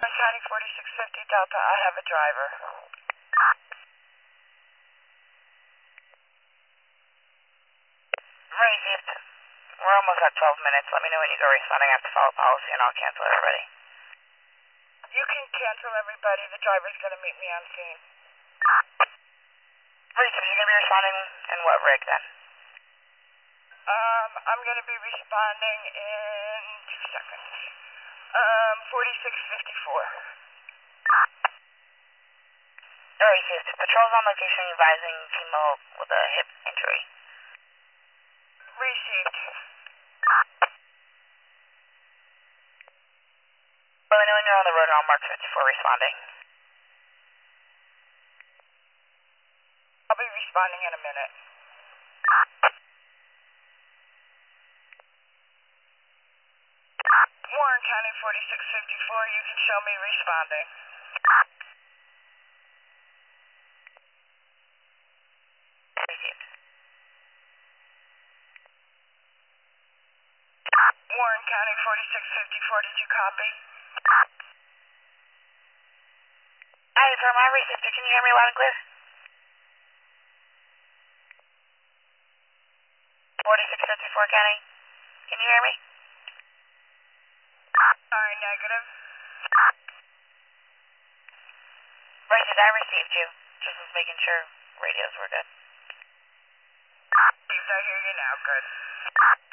County 4650 Delta, I have a driver. Received. We're almost at 12 minutes. Let me know when you go responding. I have to follow policy and I'll cancel everybody. You can cancel everybody. The driver's going to meet me on scene. Received. You're going to be responding in what rig then? I'm going to be responding in 2 seconds. 4654. Received. Patrol's on location advising female with a hip injury. Received. Let me know when you're on the road and I'll mark 54 responding. I'll be responding in a minute. Warren County 4654, you can show me responding. Received. Warren County 4654, did you copy? Hi, from my receptor, can you hear me loud and clear? 4654 County, can you hear me? Sorry, negative. Received, I received you. Just was making sure radios were good. Received, I hear you now, good.